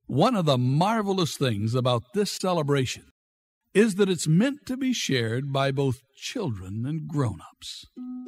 One of the marvelous things about this celebration is that it's meant to be shared by both children and grown-ups.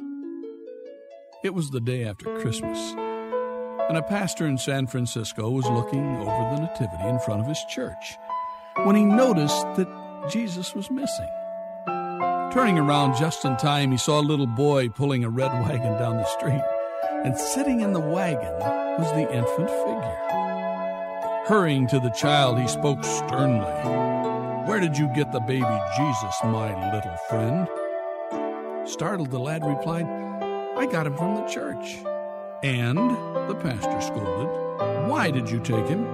It was the day after Christmas, and a pastor in San Francisco was looking over the nativity in front of his church when he noticed that Jesus was missing. Turning around just in time, he saw a little boy pulling a red wagon down the street, and sitting in the wagon was the infant figure. Hurrying to the child, he spoke sternly. "Where did you get the baby Jesus, my little friend?" Startled, the lad replied, "I got him from the church." "And?" the pastor scolded. "Why did you take him?"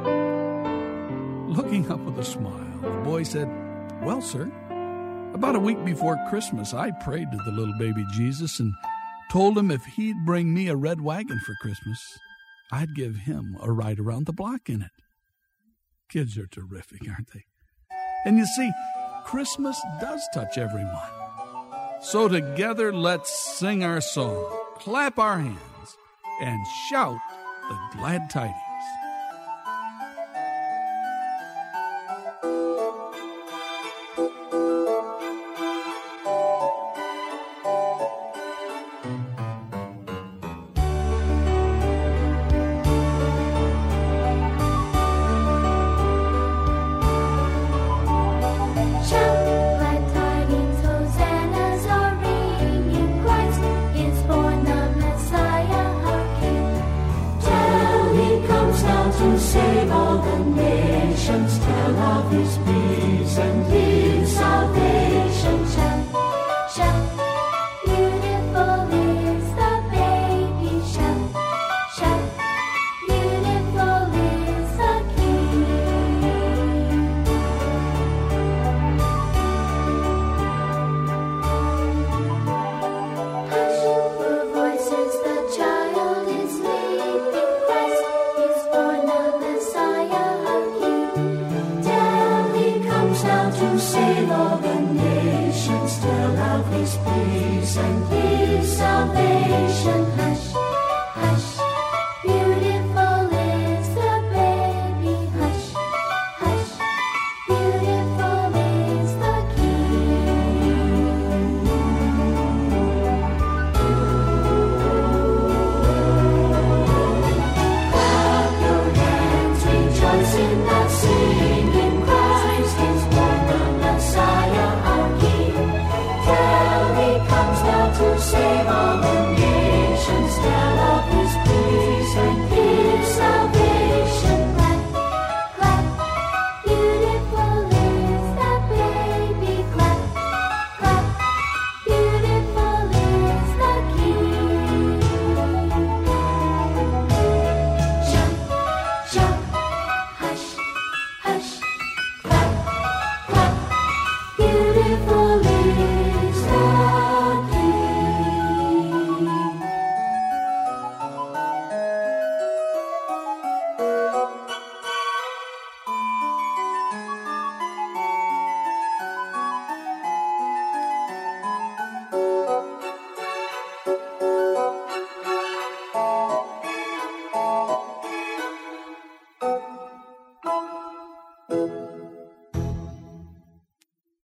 Looking up with a smile, the boy said, "Well, sir, about a week before Christmas, I prayed to the little baby Jesus and told him if he'd bring me a red wagon for Christmas, I'd give him a ride around the block in it." Kids are terrific, aren't they? And you see, Christmas does touch everyone. So together, let's sing our song, clap our hands, and shout the glad tidings. Rejoice in that sing.